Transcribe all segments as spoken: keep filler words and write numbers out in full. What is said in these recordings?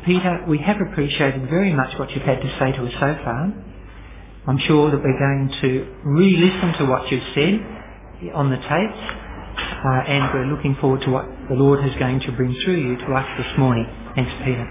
Peter, we have appreciated very much what you've had to say to us so far. I'm sure that we're going to re-listen to what you've said on the tapes, uh, and we're looking forward to what the Lord is going to bring through you to us this morning. Thanks, Peter.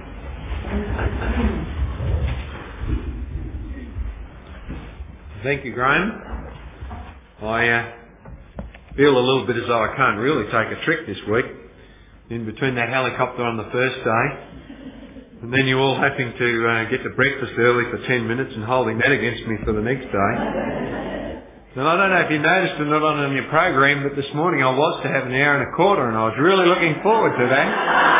Thank you, Graham. I uh, feel a little bit as though I can't really take a trick this week. In between that helicopter on the first day, and then you all having to uh, get to breakfast early for ten minutes and holding that against me for the next day. And I don't know if you noticed it or not on your program, but this morning I was to have an hour and a quarter, and I was really looking forward to that.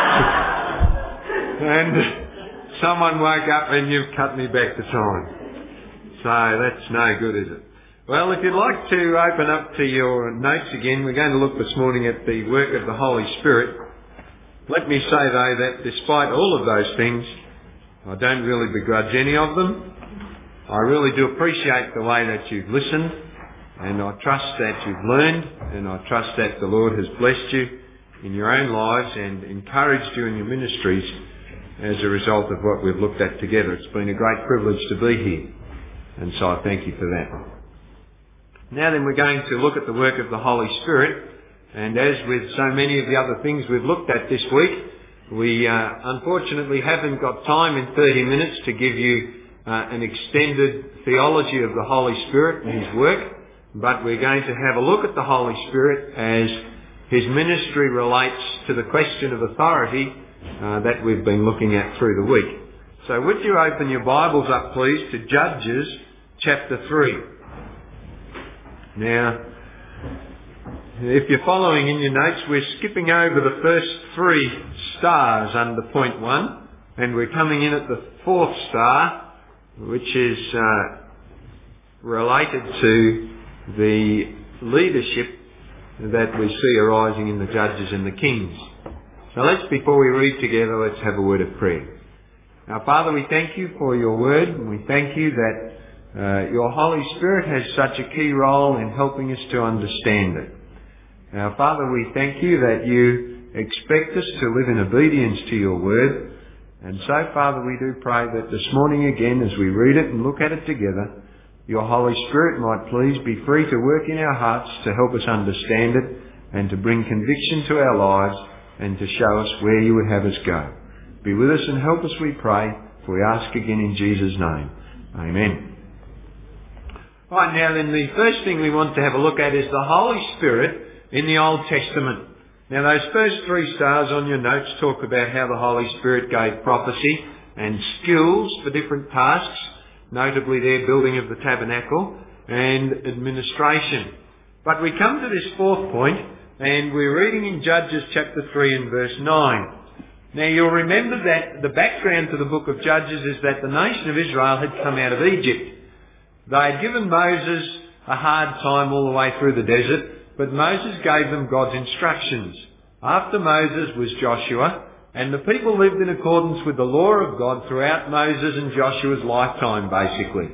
And someone woke up and you've cut me back to time. So that's no good, is it? Well, if you'd like to open up to your notes again, we're going to look this morning at the work of the Holy Spirit. Let me say, though, that despite all of those things, I don't really begrudge any of them. I really do appreciate the way that you've listened, and I trust that you've learned, and I trust that the Lord has blessed you in your own lives and encouraged you in your ministries as a result of what we've looked at together. It's been a great privilege to be here, and so I thank you for that. Now then, we're going to look at the work of the Holy Spirit. And as with so many of the other things we've looked at this week, we uh, unfortunately haven't got time in thirty minutes to give you uh, an extended theology of the Holy Spirit and His work, but we're going to have a look at the Holy Spirit as His ministry relates to the question of authority uh, that we've been looking at through the week. So would you open your Bibles up, please, to Judges chapter three. Now, if you're following in your notes, we're skipping over the first three stars under point one, and we're coming in at the fourth star, which is uh, related to the leadership that we see arising in the judges and the kings. So let's, before we read together, let's have a word of prayer. Our Father, we thank you for your word, and we thank you that uh, your Holy Spirit has such a key role in helping us to understand it. Now, Father, we thank you that you expect us to live in obedience to your word. And so, Father, we do pray that this morning again, as we read it and look at it together, your Holy Spirit might please be free to work in our hearts to help us understand it and to bring conviction to our lives and to show us where you would have us go. Be with us and help us, we pray, for we ask again in Jesus' name. Amen. Right, now then, the first thing we want to have a look at is the Holy Spirit in the Old Testament. Now, those first three stars on your notes talk about how the Holy Spirit gave prophecy and skills for different tasks, notably their building of the tabernacle and administration. But we come to this fourth point, and we're reading in Judges chapter three and verse nine. Now, you'll remember that the background to the book of Judges is that the nation of Israel had come out of Egypt. They had given Moses a hard time all the way through the desert, but Moses gave them God's instructions. After Moses was Joshua, and the people lived in accordance with the law of God throughout Moses and Joshua's lifetime, basically.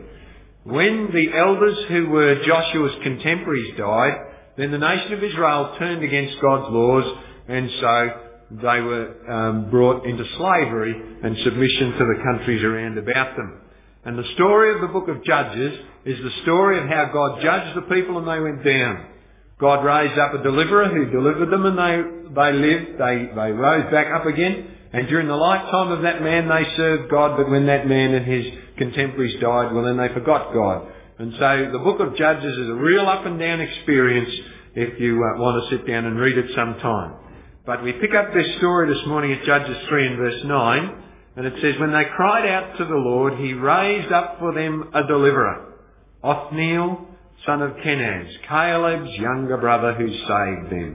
When the elders who were Joshua's contemporaries died, then the nation of Israel turned against God's laws, and so they were um, brought into slavery and submission to the countries around about them. And the story of the book of Judges is the story of how God judged the people and they went down. God raised up a deliverer who delivered them, and they, they lived, they, they rose back up again, and during the lifetime of that man they served God, but when that man and his contemporaries died, well then they forgot God. And so the book of Judges is a real up and down experience if you uh, want to sit down and read it sometime. But we pick up this story this morning at Judges three and verse nine, and it says, when they cried out to the Lord, he raised up for them a deliverer, Othniel, son of Kenaz, Caleb's younger brother, who saved them.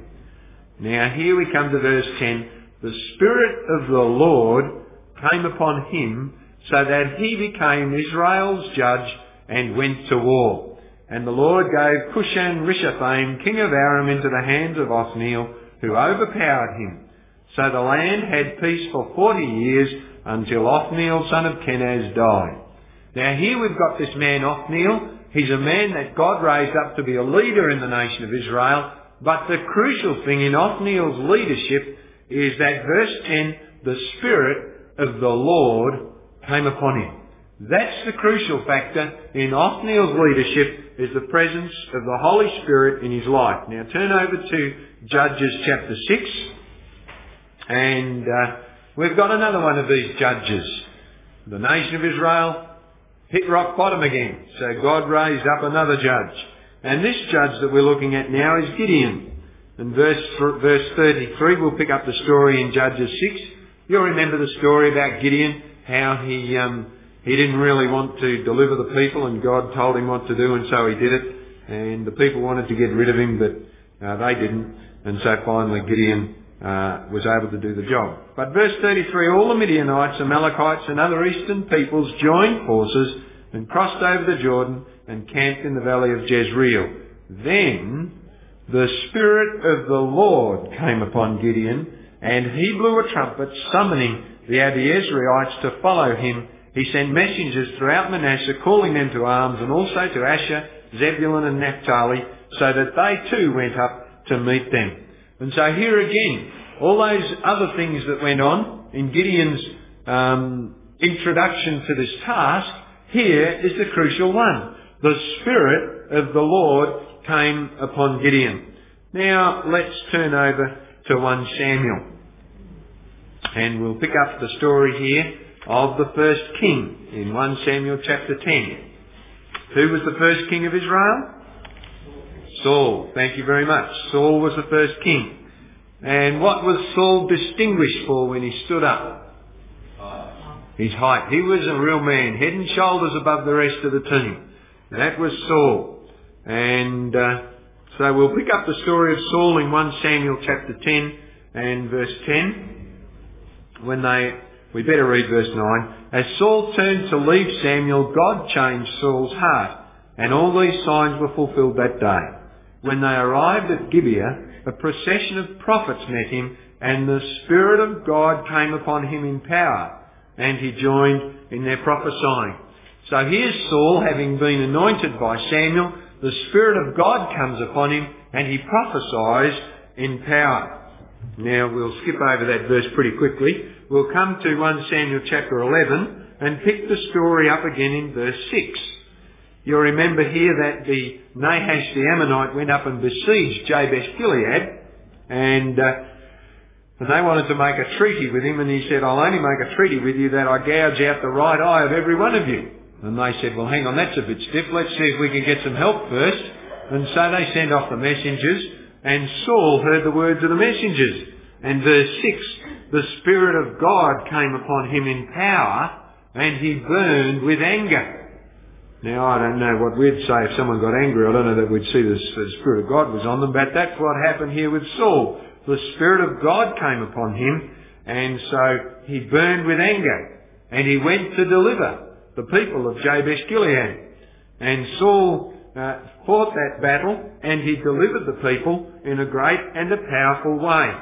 Now here we come to verse ten. The Spirit of the Lord came upon him, so that he became Israel's judge and went to war. And the Lord gave Cushan-Rishathaim, king of Aram, into the hands of Othniel, who overpowered him. So the land had peace for forty years, until Othniel, son of Kenaz, died. Now here we've got this man Othniel. He's a man that God raised up to be a leader in the nation of Israel. But the crucial thing in Othniel's leadership is that verse ten, the Spirit of the Lord came upon him. That's the crucial factor in Othniel's leadership, is the presence of the Holy Spirit in his life. Now turn over to Judges chapter six, and uh, we've got another one of these judges. The nation of Israel hit rock bottom again, so God raised up another judge. And this judge that we're looking at now is Gideon. In verse, verse thirty-three, we'll pick up the story in Judges six. You'll remember the story about Gideon, how he um, he didn't really want to deliver the people, and God told him what to do, and so he did it. And the people wanted to get rid of him, but uh, they didn't. And so finally Gideon uh, was able to do the job. But verse thirty-three, all the Midianites, Amalekites and other eastern peoples joined forces and crossed over the Jordan and camped in the valley of Jezreel. Then the Spirit of the Lord came upon Gideon, and he blew a trumpet, summoning the Abiezrites to follow him. He sent messengers throughout Manasseh, calling them to arms, and also to Asher, Zebulun and Naphtali, so that they too went up to meet them. And so here again, all those other things that went on in Gideon's um, introduction to this task, here is the crucial one. The Spirit of the Lord came upon Gideon. Now let's turn over to First Samuel. And we'll pick up the story here of the first king in First Samuel chapter ten. Who was the first king of Israel? Saul. Thank you very much. Saul was the first king. And what was Saul distinguished for when he stood up? His height. He was a real man, head and shoulders above the rest of the team. That was Saul. And uh, so we'll pick up the story of Saul in First Samuel chapter ten and verse ten. When they, we better read verse nine. As Saul turned to leave Samuel, God changed Saul's heart, and all these signs were fulfilled that day. When they arrived at Gibeah, a procession of prophets met him, and the Spirit of God came upon him in power, and he joined in their prophesying. So here's Saul, having been anointed by Samuel. The Spirit of God comes upon him, and he prophesies in power. Now we'll skip over that verse pretty quickly. We'll come to First Samuel chapter eleven and pick the story up again in verse six. You'll remember here that the Nahash the Ammonite went up and besieged Jabesh Gilead, and, uh, and they wanted to make a treaty with him, and he said, I'll only make a treaty with you that I gouge out the right eye of every one of you. And they said, well, hang on, that's a bit stiff. Let's see if we can get some help first. And so they sent off the messengers, and Saul heard the words of the messengers. And verse six, the Spirit of God came upon him in power, and he burned with anger. Now, I don't know what we'd say if someone got angry. I don't know that we'd see the, the Spirit of God was on them, but that's what happened here with Saul. The Spirit of God came upon him, and so he burned with anger, and he went to deliver the people of Jabesh Gilead. And Saul uh, fought that battle, and he delivered the people in a great and a powerful way.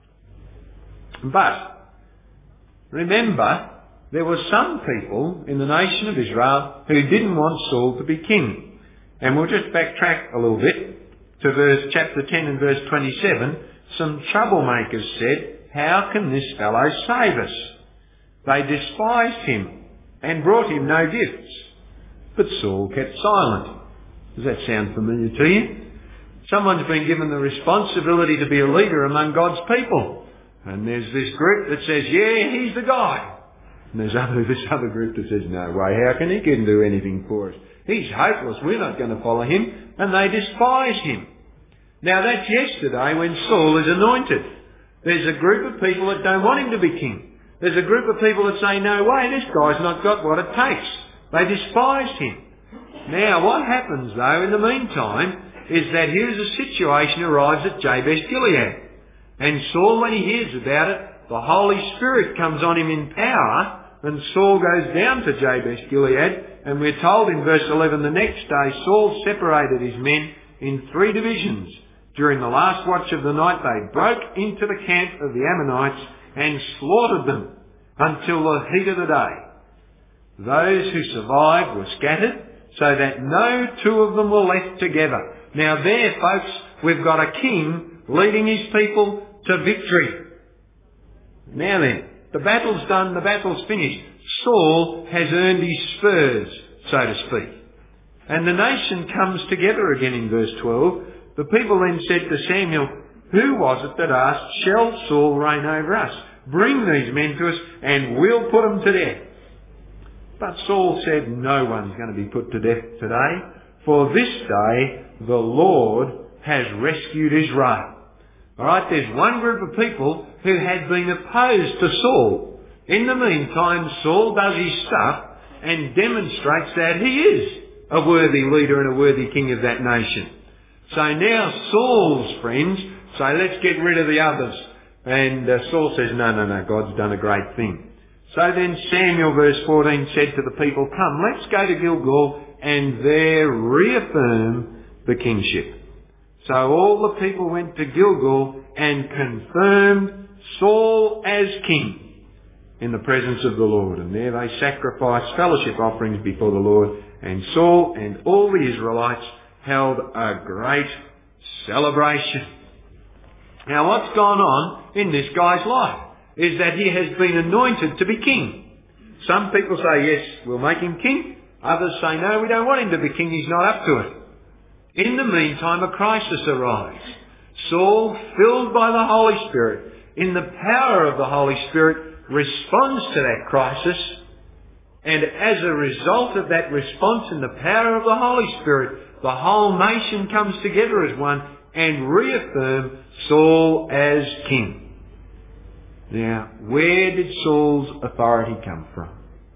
But remember, there were some people in the nation of Israel who didn't want Saul to be king. And we'll just backtrack a little bit to verse chapter ten and verse twenty-seven. Some troublemakers said, how can this fellow save us? They despised him and brought him no gifts. But Saul kept silent. Does that sound familiar to you? Someone's been given the responsibility to be a leader among God's people. And there's this group that says, yeah, he's the guy. And there's other, this other group that says, no way, how can he can do anything for us? He's hopeless, we're not going to follow him. And they despise him. Now that's yesterday when Saul is anointed. There's a group of people that don't want him to be king. There's a group of people that say, no way, this guy's not got what it takes. They despised him. Now what happens though in the meantime is that here's a situation arrives at Jabesh Gilead. And Saul, when he hears about it, the Holy Spirit comes on him in power, and Saul goes down to Jabesh Gilead, and we're told in verse eleven, the next day Saul separated his men in three divisions. During the last watch of the night they broke into the camp of the Ammonites and slaughtered them until the heat of the day. Those who survived were scattered, so that no two of them were left together. Now there, folks, we've got a king leading his people to victory. Now then, The battle's done, the battle's finished. Saul has earned his spurs, so to speak. And the nation comes together again in verse twelve. The people then said to Samuel, who was it that asked, shall Saul reign over us? Bring these men to us and we'll put them to death. But Saul said, no one's going to be put to death today, for this day the Lord has rescued Israel. Alright, there's one group of people who had been opposed to Saul. In the meantime, Saul does his stuff and demonstrates that he is a worthy leader and a worthy king of that nation. So now Saul's friends say, let's get rid of the others. And uh, Saul says, no, no, no, God's done a great thing. So then Samuel, verse fourteen, said to the people, come, let's go to Gilgal and there reaffirm the kingship. So all the people went to Gilgal and confirmed Saul as king in the presence of the Lord. And there they sacrificed fellowship offerings before the Lord. And Saul and all the Israelites held a great celebration. Now what's gone on in this guy's life is that he has been anointed to be king. Some people say, yes, we'll make him king. Others say, no, we don't want him to be king. He's not up to it. In the meantime, a crisis arrives. Saul, filled by the Holy Spirit, in the power of the Holy Spirit, responds to that crisis. And as a result of that response in the power of the Holy Spirit, the whole nation comes together as one and reaffirm Saul as king. Now, where did Saul's authority come from?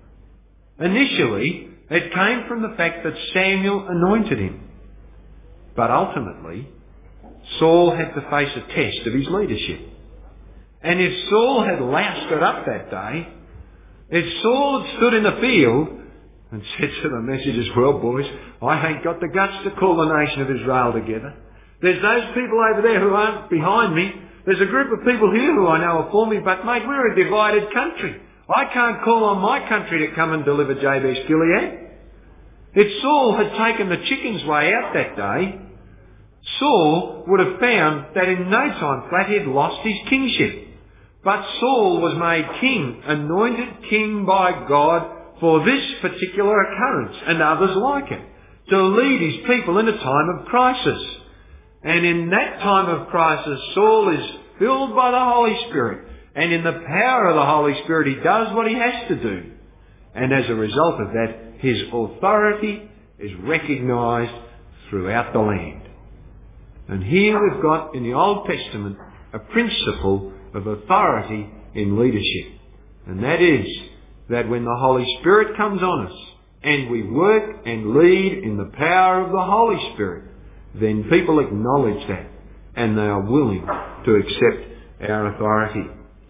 Initially, it came from the fact that Samuel anointed him. But ultimately, Saul had to face a test of his leadership. And if Saul had loused it up that day, if Saul had stood in the field and said to the messengers, well, boys, I ain't got the guts to call the nation of Israel together. There's those people over there who aren't behind me. There's a group of people here who I know are for me, but mate, we're a divided country. I can't call on my country to come and deliver Jabesh Gilead. If Saul had taken the chicken's way out that day, Saul would have found that in no time flat he had lost his kingship. But Saul was made king, anointed king by God for this particular occurrence and others like it, to lead his people in a time of crisis. And in that time of crisis, Saul is filled by the Holy Spirit. And in the power of the Holy Spirit, he does what he has to do. And as a result of that, his authority is recognised throughout the land. And here we've got in the Old Testament a principle of authority in leadership. And that is that when the Holy Spirit comes on us and we work and lead in the power of the Holy Spirit, then people acknowledge that and they are willing to accept our authority.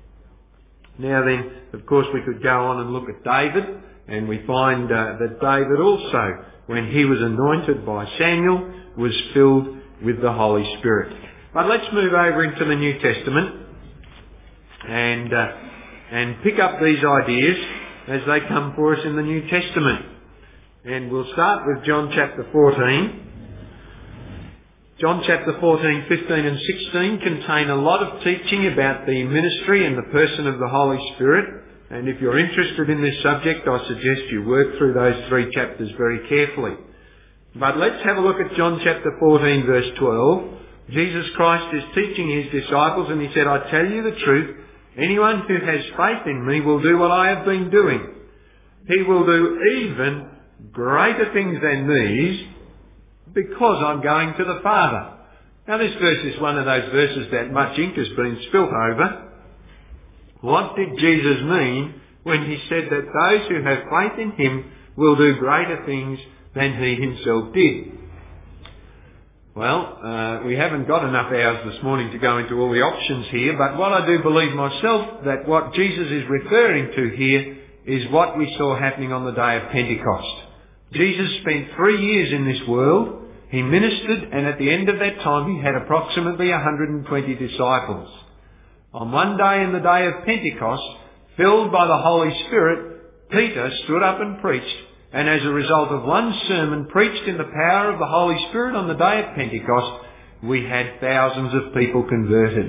Now then, of course, we could go on and look at David, and we find uh, that David also, when he was anointed by Samuel, was filled with the Holy Spirit. But let's move over into the New Testament and uh, and pick up these ideas as they come for us in the New Testament. And we'll start with John chapter fourteen. John chapter fourteen, fifteen and sixteen contain a lot of teaching about the ministry and the person of the Holy Spirit. And if you're interested in this subject, I suggest you work through those three chapters very carefully. But let's have a look at John chapter fourteen, verse twelve. Jesus Christ is teaching his disciples and he said, I tell you the truth, anyone who has faith in me will do what I have been doing. He will do even greater things than these, because I'm going to the Father. Now this verse is one of those verses that much ink has been spilt over. What did Jesus mean when he said that those who have faith in him will do greater things than he himself did? Well, uh, we haven't got enough hours this morning to go into all the options here, but what I do believe myself, that what Jesus is referring to here is what we saw happening on the day of Pentecost. Jesus spent three years in this world. He ministered, and at the end of that time he had approximately one hundred twenty disciples. On one day in the day of Pentecost, filled by the Holy Spirit, Peter stood up and preached, and as a result of one sermon preached in the power of the Holy Spirit on the day of Pentecost, we had thousands of people converted.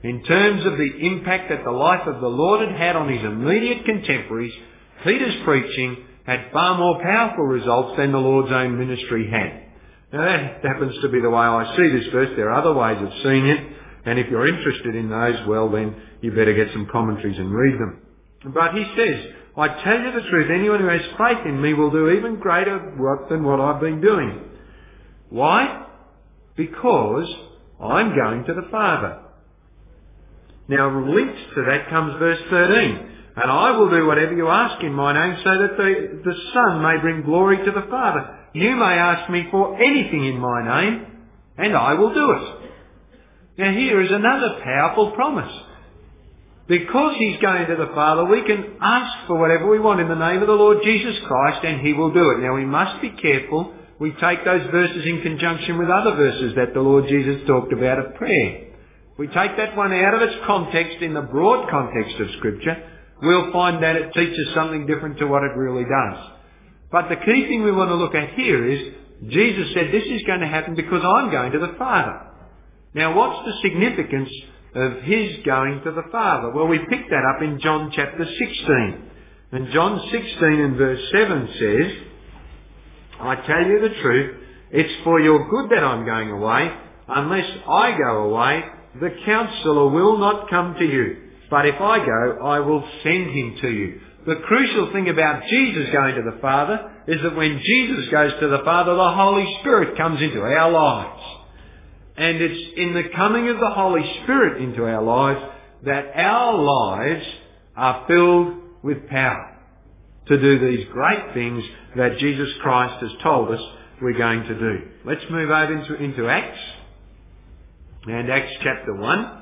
In terms of the impact that the life of the Lord had had on his immediate contemporaries, Peter's preaching had far more powerful results than the Lord's own ministry had. Now that happens to be the way I see this verse. There are other ways of seeing it, and if you're interested in those, well then you better get some commentaries and read them. But he says, I tell you the truth, anyone who has faith in me will do even greater work than what I've been doing. Why? Because I'm going to the Father. Now linked to that comes verse thirteen. And I will do whatever you ask in my name so that the, the Son may bring glory to the Father. You may ask me for anything in my name, and I will do it. Now here is another powerful promise. Because he's going to the Father, we can ask for whatever we want in the name of the Lord Jesus Christ, and he will do it. Now we must be careful. We take those verses in conjunction with other verses that the Lord Jesus talked about of prayer. We take that one out of its context in the broad context of Scripture, we'll find that it teaches something different to what it really does. But the key thing we want to look at here is, Jesus said this is going to happen because I'm going to the Father. Now what's the significance of his going to the Father? Well, we pick that up in John chapter sixteen. And John sixteen and verse seven says, I tell you the truth, it's for your good that I'm going away. Unless I go away, the Counselor will not come to you. But if I go, I will send him to you. The crucial thing about Jesus going to the Father is that when Jesus goes to the Father, the Holy Spirit comes into our lives. And it's in the coming of the Holy Spirit into our lives that our lives are filled with power to do these great things that Jesus Christ has told us we're going to do. Let's move over into, into Acts. And Acts chapter one.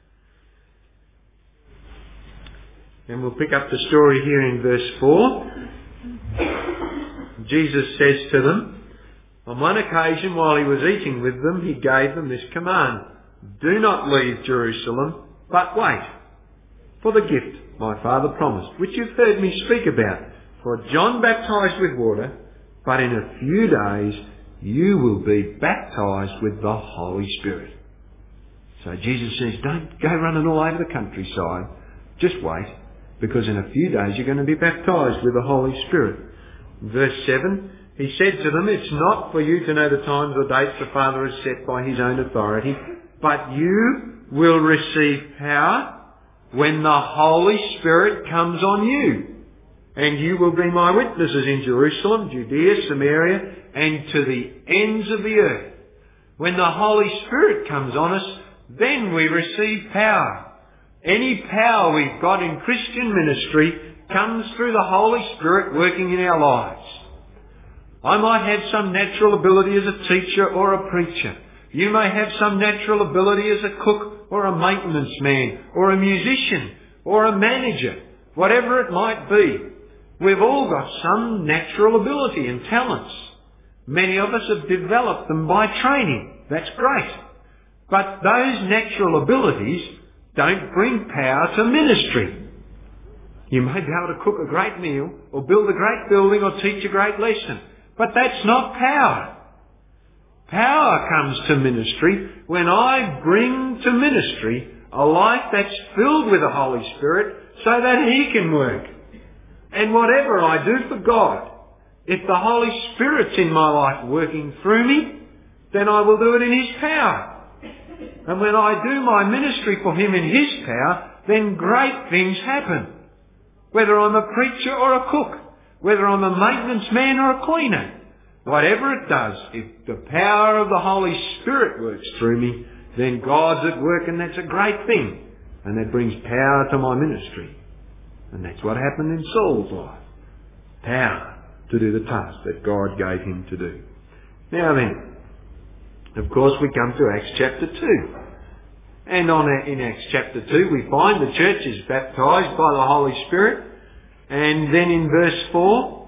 And we'll pick up the story here in verse four. Jesus says to them, on one occasion while he was eating with them, he gave them this command, do not leave Jerusalem, but wait for the gift my Father promised, which you've heard me speak about. For John baptized with water, but in a few days you will be baptized with the Holy Spirit. So Jesus says, don't go running all over the countryside. Just wait, because in a few days you're going to be baptized with the Holy Spirit. Verse seven, he said to them, it's not for you to know the times or dates the Father has set by his own authority, but you will receive power when the Holy Spirit comes on you. And you will be my witnesses in Jerusalem, Judea, Samaria, and to the ends of the earth. When the Holy Spirit comes on us, then we receive power. Any power we've got in Christian ministry comes through the Holy Spirit working in our lives. I might have some natural ability as a teacher or a preacher. You may have some natural ability as a cook or a maintenance man or a musician or a manager, whatever it might be. We've all got some natural ability and talents. Many of us have developed them by training. That's great. But those natural abilities don't bring power to ministry. You may be able to cook a great meal or build a great building or teach a great lesson. But that's not power. Power comes to ministry when I bring to ministry a life that's filled with the Holy Spirit so that he can work. And whatever I do for God, if the Holy Spirit's in my life working through me, then I will do it in his power. And when I do my ministry for him in his power, then great things happen. Whether I'm a preacher or a cook, whether I'm a maintenance man or a cleaner, whatever it does, if the power of the Holy Spirit works through me, then God's at work, and that's a great thing. And that brings power to my ministry. And that's what happened in Saul's life. Power to do the task that God gave him to do. Now then, of course we come to Acts chapter two. And on in Acts chapter two we find the church is baptized by the Holy Spirit. And then in verse four,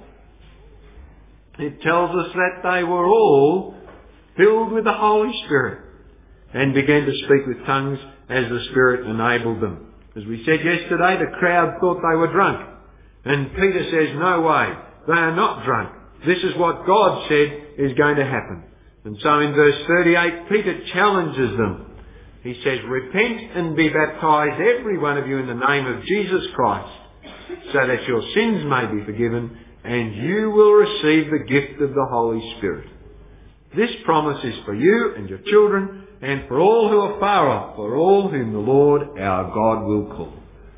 it tells us that they were all filled with the Holy Spirit and began to speak with tongues as the Spirit enabled them. As we said yesterday, the crowd thought they were drunk. And Peter says, no way, they are not drunk. This is what God said is going to happen. And so in verse thirty-eight, Peter challenges them. He says, repent and be baptized, every one of you, in the name of Jesus Christ, so that your sins may be forgiven, and you will receive the gift of the Holy Spirit. This promise is for you and your children, and for all who are far off, for all whom the Lord our God will call.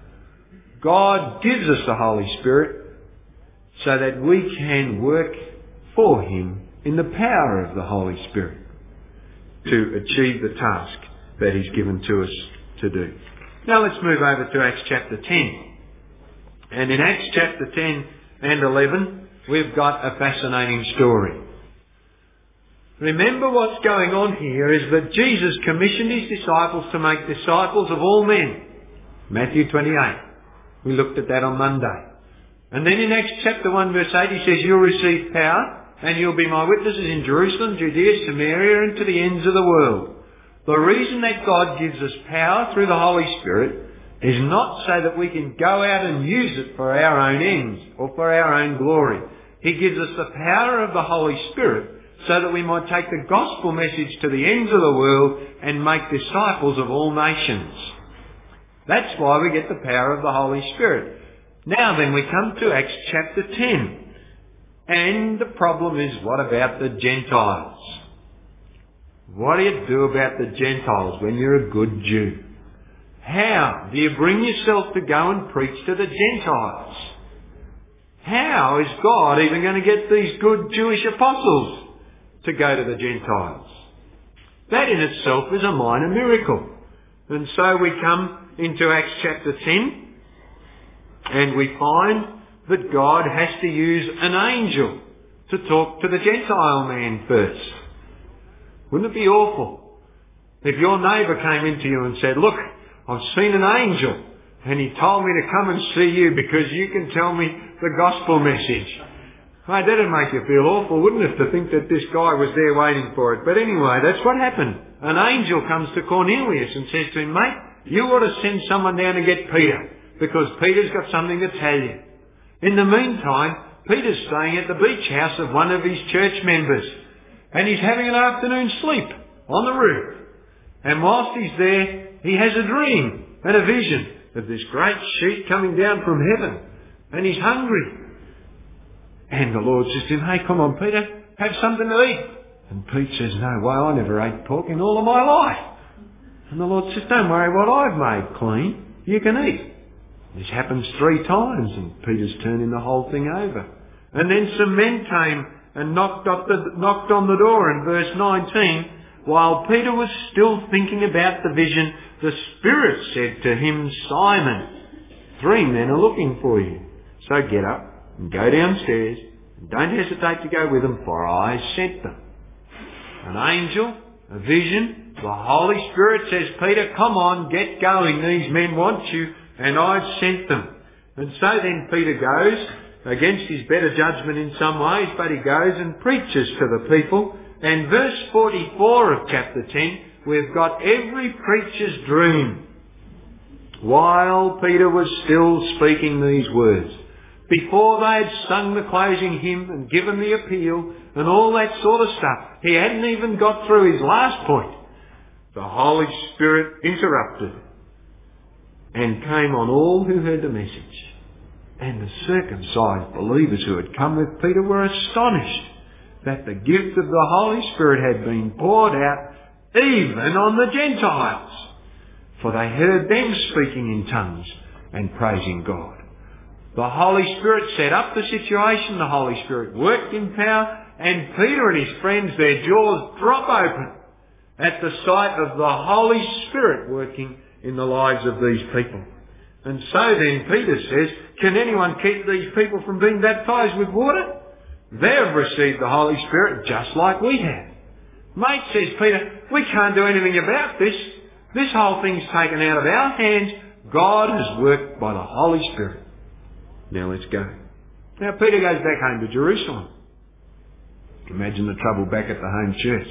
God gives us the Holy Spirit so that we can work for Him in the power of the Holy Spirit to achieve the task that He's given to us to do. Now let's move over to Acts chapter ten. And in Acts chapter ten and eleven, we've got a fascinating story. Remember, what's going on here is that Jesus commissioned His disciples to make disciples of all men. Matthew twenty-eight. We looked at that on Monday. And then in Acts chapter one verse eight, He says, you'll receive power and you'll be my witnesses in Jerusalem, Judea, Samaria, and to the ends of the world. The reason that God gives us power through the Holy Spirit is not so that we can go out and use it for our own ends or for our own glory. He gives us the power of the Holy Spirit so that we might take the gospel message to the ends of the world and make disciples of all nations. That's why we get the power of the Holy Spirit. Now then, we come to Acts chapter ten. And the problem is, what about the Gentiles? What do you do about the Gentiles when you're a good Jew? How do you bring yourself to go and preach to the Gentiles? How is God even going to get these good Jewish apostles to go to the Gentiles? That in itself is a minor miracle. And so we come into Acts chapter ten, and we find that God has to use an angel to talk to the Gentile man first. Wouldn't it be awful if your neighbour came into you and said, look, I've seen an angel and he told me to come and see you because you can tell me the gospel message. Mate, that'd make you feel awful, wouldn't it, to think that this guy was there waiting for it. But anyway, that's what happened. An angel comes to Cornelius and says to him, mate, you ought to send someone down to get Peter because Peter's got something to tell you. In the meantime, Peter's staying at the beach house of one of his church members, and he's having an afternoon sleep on the roof. And whilst he's there, he has a dream and a vision of this great sheet coming down from heaven, and he's hungry. And the Lord says to him, hey, come on, Peter, have something to eat. And Pete says, no way, I never ate pork in all of my life. And the Lord says, don't worry, what I've made clean, you can eat. This happens three times, and Peter's turning the whole thing over. And then some men came and knocked, up the, knocked on the door in verse nineteen. While Peter was still thinking about the vision, the Spirit said to him, Simon, three men are looking for you. So get up and go downstairs, and don't hesitate to go with them, for I sent them. An angel, a vision, the Holy Spirit says, Peter, come on, get going. These men want you. And I've sent them. And so then Peter goes, against his better judgment in some ways, but he goes and preaches to the people. And verse forty-four of chapter ten, we've got every preacher's dream. While Peter was still speaking these words, before they had sung the closing hymn and given the appeal and all that sort of stuff, he hadn't even got through his last point. The Holy Spirit interrupted and came on all who heard the message. And the circumcised believers who had come with Peter were astonished that the gift of the Holy Spirit had been poured out even on the Gentiles. For they heard them speaking in tongues and praising God. The Holy Spirit set up the situation, the Holy Spirit worked in power, and Peter and his friends, their jaws drop open at the sight of the Holy Spirit working in the lives of these people. And so then Peter says, can anyone keep these people from being baptized with water? They have received the Holy Spirit just like we have. Mate, says Peter, we can't do anything about this. This whole thing's taken out of our hands. God has worked by the Holy Spirit. Now let's go. Now Peter goes back home to Jerusalem. Imagine the trouble back at the home church.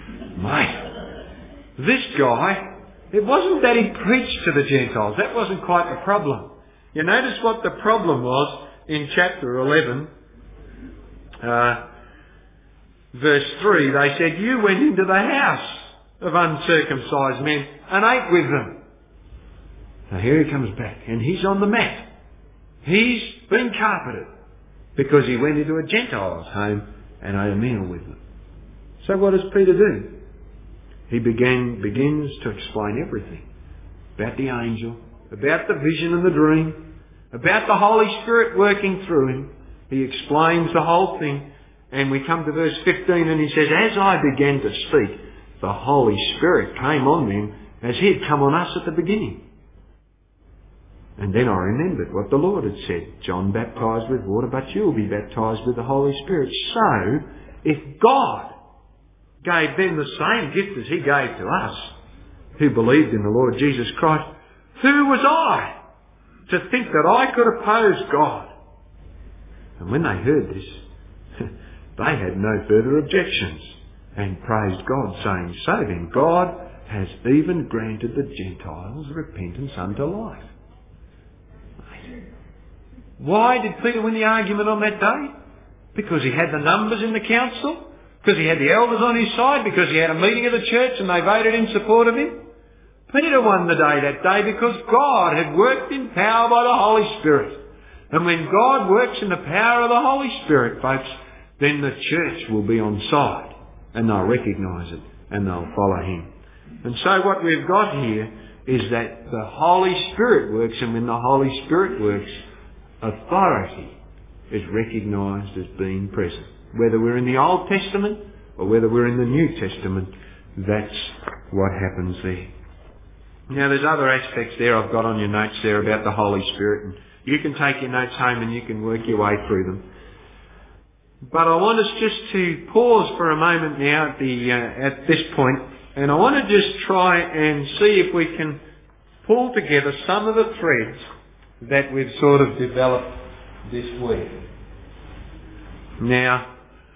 Mate, this guy, it wasn't that he preached to the Gentiles. That wasn't quite the problem. You notice what the problem was in chapter eleven, uh, verse three. They said, you went into the house of uncircumcised men and ate with them. So here he comes back, and he's on the mat. He's been carpeted because he went into a Gentile's home and ate a meal with them. So what does Peter do? He began, begins to explain everything about the angel, about the vision and the dream, about the Holy Spirit working through him. He explains the whole thing, and we come to verse fifteen, and he says, as I began to speak, the Holy Spirit came on them as he had come on us at the beginning. And then I remembered what the Lord had said, John baptized with water, but you'll be baptized with the Holy Spirit. So, if God gave them the same gift as he gave to us, who believed in the Lord Jesus Christ, who was I to think that I could oppose God? And when they heard this, they had no further objections and praised God, saying, so then God has even granted the Gentiles repentance unto life. Why did Peter win the argument on that day? Because he had the numbers in the council? Because he had the elders on his side? Because he had a meeting of the church and they voted in support of him? Peter won the day that day because God had worked in power by the Holy Spirit. And when God works in the power of the Holy Spirit, folks, then the church will be on side and they'll recognise it and they'll follow him. And so what we've got here is that the Holy Spirit works, and when the Holy Spirit works, authority is recognised as being present. Whether we're in the Old Testament or whether we're in the New Testament, that's what happens there. Now there's other aspects there I've got on your notes there about the Holy Spirit, and you can take your notes home and you can work your way through them. But I want us just to pause for a moment now at the uh, at this point, and I want to just try and see if we can pull together some of the threads that we've sort of developed this week. Now,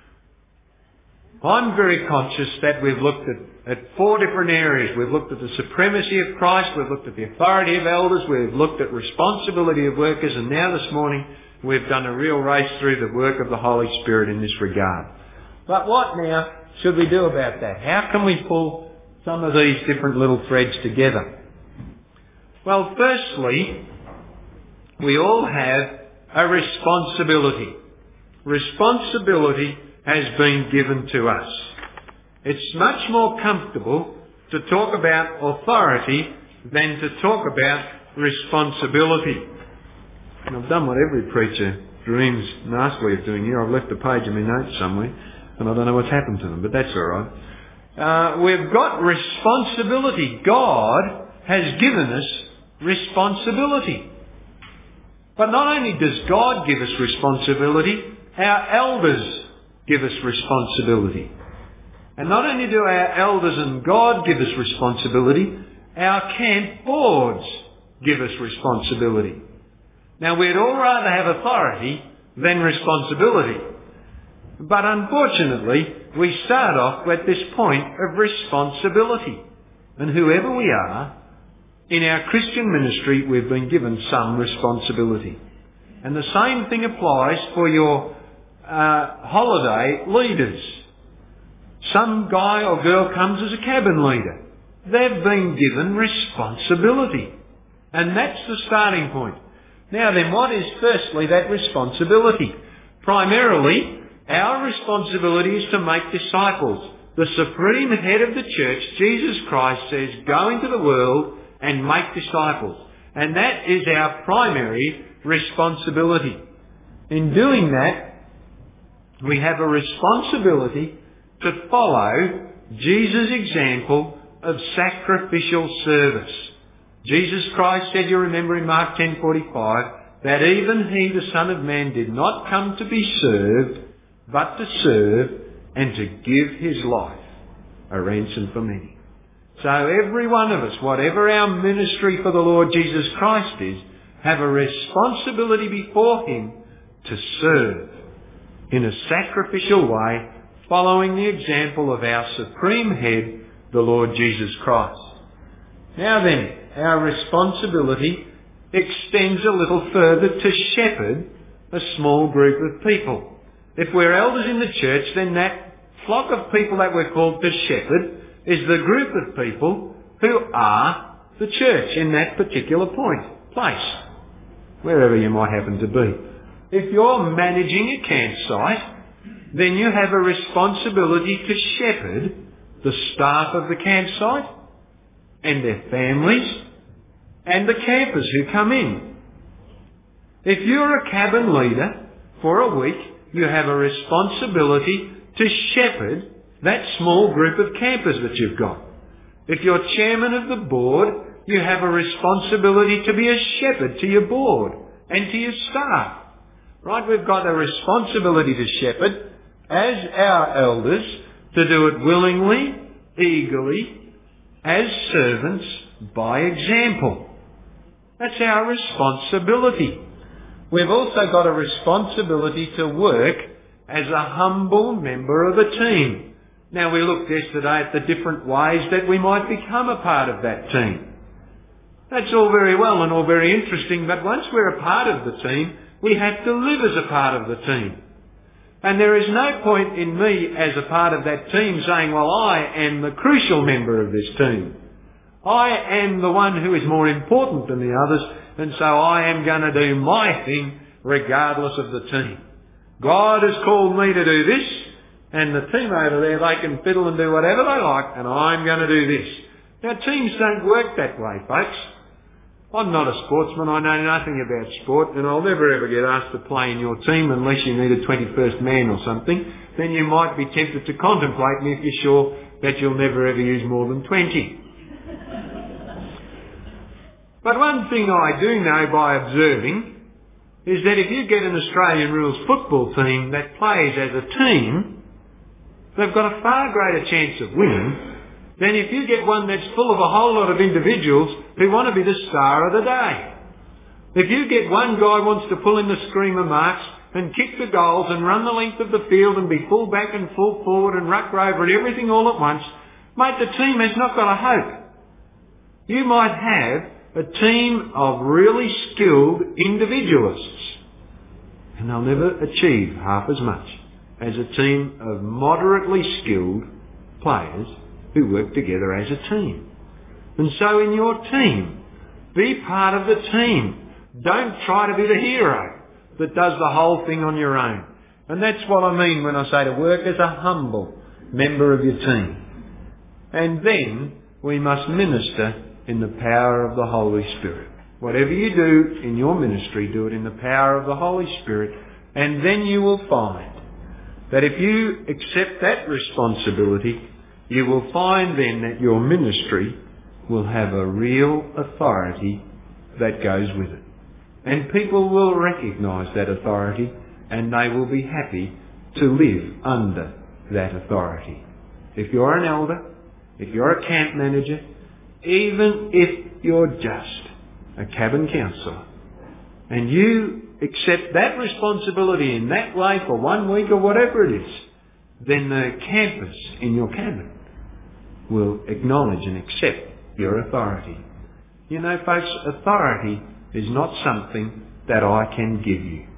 I'm very conscious that we've looked at, at four different areas. We've looked at the supremacy of Christ, we've looked at the authority of elders, we've looked at responsibility of workers, and now this morning we've done a real race through the work of the Holy Spirit in this regard. But what now should we do about that? How can we pull some of these different little threads together? Well, firstly, we all have a responsibility. Responsibility has been given to us. It's much more comfortable to talk about authority than to talk about responsibility. And I've done what every preacher dreams nastily of doing here. I've left a page in my notes somewhere, and I don't know what's happened to them, but that's all right. Uh, we've got responsibility. God has given us responsibility. But not only does God give us responsibility, our elders give us responsibility. And not only do our elders and God give us responsibility, our camp boards give us responsibility. Now, we'd all rather have authority than responsibility. But unfortunately, we start off at this point of responsibility. And whoever we are, in our Christian ministry, we've been given some responsibility. And the same thing applies for your uh, holiday leaders. Some guy or girl comes as a cabin leader. They've been given responsibility. And that's the starting point. Now then, what is firstly that responsibility? Primarily, our responsibility is to make disciples. The supreme head of the church, Jesus Christ, says, go into the world and make disciples. And that is our primary responsibility. In doing that, we have a responsibility to follow Jesus' example of sacrificial service. Jesus Christ said, you remember in Mark ten forty-five, that even he, the Son of Man, did not come to be served, but to serve and to give his life a ransom for many. So every one of us, whatever our ministry for the Lord Jesus Christ is, have a responsibility before him to serve in a sacrificial way, following the example of our supreme head, the Lord Jesus Christ. Now then, our responsibility extends a little further to shepherd a small group of people. If we're elders in the church, then that flock of people that we're called to shepherd is the group of people who are the church in that particular point, place, wherever you might happen to be. If you're managing a campsite, then you have a responsibility to shepherd the staff of the campsite and their families and the campers who come in. If you're a cabin leader for a week, you have a responsibility to shepherd that small group of campers that you've got. If you're chairman of the board, you have a responsibility to be a shepherd to your board and to your staff. Right? We've got a responsibility to shepherd as our elders, to do it willingly, eagerly, as servants, by example. That's our responsibility. We've also got a responsibility to work as a humble member of a team. Now, we looked yesterday at the different ways that we might become a part of that team. That's all very well and all very interesting, but once we're a part of the team, we have to live as a part of the team. And there is no point in me as a part of that team saying, well, I am the crucial member of this team. I am the one who is more important than the others, and so I am going to do my thing regardless of the team. God has called me to do this, and the team over there, they can fiddle and do whatever they like, and I'm going to do this. Now, teams don't work that way, folks. I'm not a sportsman, I know nothing about sport, and I'll never ever get asked to play in your team unless you need a twenty-first man or something. Then you might be tempted to contemplate me if you're sure that you'll never ever use more than twenty. But one thing I do know by observing is that if you get an Australian rules football team that plays as a team, they've got a far greater chance of winning than if you get one that's full of a whole lot of individuals who want to be the star of the day. If you get one guy who wants to pull in the screamer marks and kick the goals and run the length of the field and be full back and full forward and ruck rover and everything all at once, mate, the team has not got a hope. You might have a team of really skilled individualists, and they'll never achieve half as much as a team of moderately skilled players who work together as a team. And so in your team, be part of the team. Don't try to be the hero that does the whole thing on your own. And that's what I mean when I say to work as a humble member of your team. And then we must minister in the power of the Holy Spirit. Whatever you do in your ministry, do it in the power of the Holy Spirit, and then you will find that if you accept that responsibility, you will find then that your ministry will have a real authority that goes with it. And people will recognise that authority, and they will be happy to live under that authority. If you're an elder, if you're a camp manager, even if you're just a cabin counsellor, and you accept that responsibility in that way for one week or whatever it is, then the campers in your cabin will acknowledge and accept your authority. You know, folks, authority is not something that I can give you.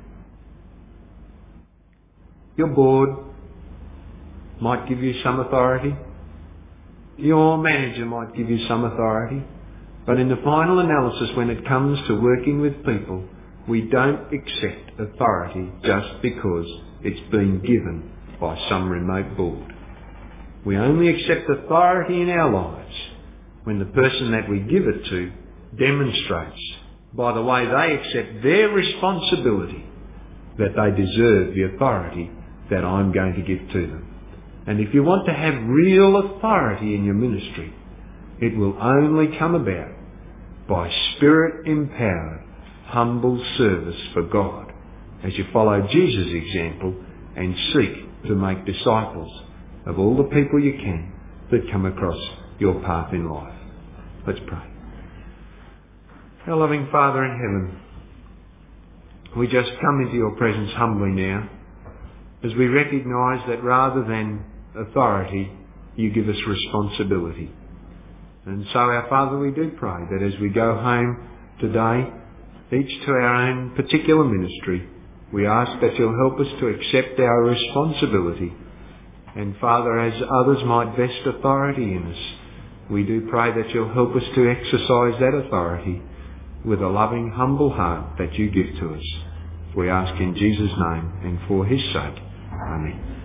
Your board might give you some authority. Your manager might give you some authority. But in the final analysis, when it comes to working with people, we don't accept authority just because it's been given by some remote board. We only accept authority in our lives when the person that we give it to demonstrates by the way they accept their responsibility that they deserve the authority that I'm going to give to them. And if you want to have real authority in your ministry, it will only come about by Spirit-empowered, humble service for God as you follow Jesus' example and seek to make disciples of all the people you can that come across your path in life. Let's pray. Our loving Father in heaven, we just come into your presence humbly now as we recognise that rather than authority, you give us responsibility. And so, our Father, we do pray that as we go home today, each to our own particular ministry, we ask that you'll help us to accept our responsibility And Father, as others might vest authority in us, we do pray that you'll help us to exercise that authority with a loving, humble heart that you give to us. We ask in Jesus' name and for his sake. Amen.